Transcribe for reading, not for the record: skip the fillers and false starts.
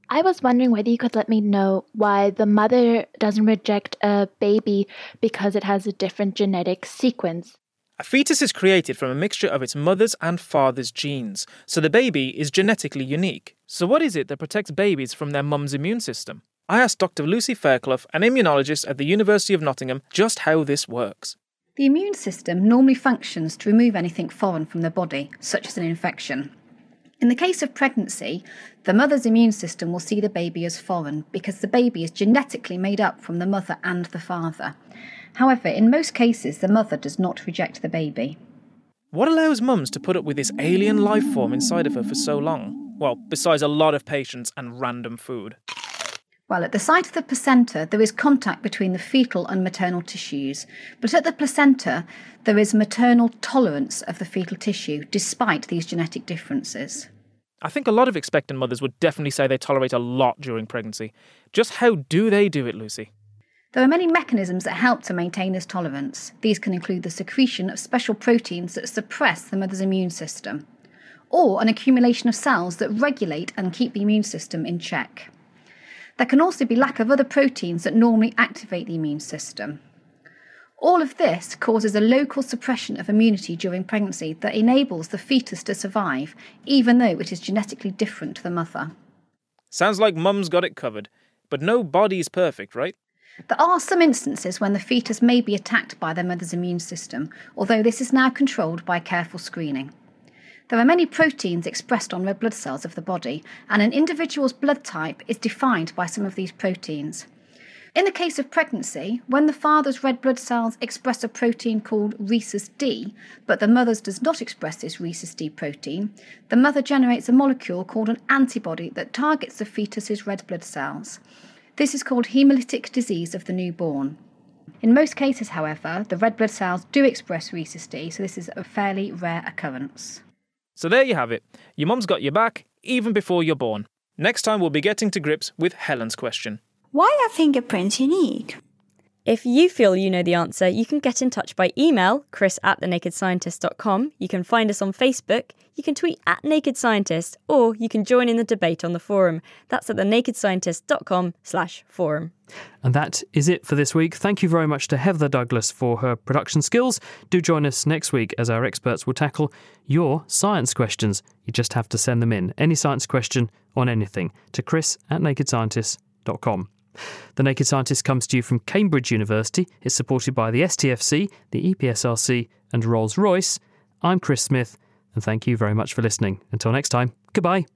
I was wondering whether you could let me know why the mother doesn't reject a baby because it has a different genetic sequence. A fetus is created from a mixture of its mother's and father's genes, so the baby is genetically unique. So what is it that protects babies from their mum's immune system? I asked Dr. Lucy Fairclough, an immunologist at the University of Nottingham, just how this works. The immune system normally functions to remove anything foreign from the body, such as an infection. In the case of pregnancy, the mother's immune system will see the baby as foreign because the baby is genetically made up from the mother and the father. However, in most cases, the mother does not reject the baby. What allows mums to put up with this alien life form inside of her for so long? Well, besides a lot of patience and random food. Well, at the site of the placenta, there is contact between the fetal and maternal tissues, but at the placenta, there is maternal tolerance of the fetal tissue, despite these genetic differences. I think a lot of expectant mothers would definitely say they tolerate a lot during pregnancy. Just how do they do it, Lucy? There are many mechanisms that help to maintain this tolerance. These can include the secretion of special proteins that suppress the mother's immune system, or an accumulation of cells that regulate and keep the immune system in check. There can also be lack of other proteins that normally activate the immune system. All of this causes a local suppression of immunity during pregnancy that enables the fetus to survive, even though it is genetically different to the mother. Sounds like mum's got it covered, but no body's perfect, right? There are some instances when the fetus may be attacked by their mother's immune system, although this is now controlled by careful screening. There are many proteins expressed on red blood cells of the body, and an individual's blood type is defined by some of these proteins. In the case of pregnancy, when the father's red blood cells express a protein called rhesus D, but the mother's does not express this rhesus D protein, the mother generates a molecule called an antibody that targets the fetus's red blood cells. This is called hemolytic disease of the newborn. In most cases, however, the red blood cells do express rhesus D, so this is a fairly rare occurrence. So there you have it. Your mum's got your back, even before you're born. Next time we'll be getting to grips with Helen's question. Why are fingerprints unique? If you feel you know the answer, you can get in touch by email, chris@thenakedscientist.com. You can find us on Facebook, you can tweet @nakedscientist, or you can join in the debate on the forum. That's at thenakedscientist.com/forum. And that is it for this week. Thank you very much to Heather Douglas for her production skills. Do join us next week as our experts will tackle your science questions. You just have to send them in. Any science question on anything to chris@nakedscientist.com. The Naked Scientist comes to you from Cambridge University. It's supported by the STFC, the EPSRC and Rolls-Royce. I'm Chris Smith, and thank you very much for listening. Until next time, goodbye.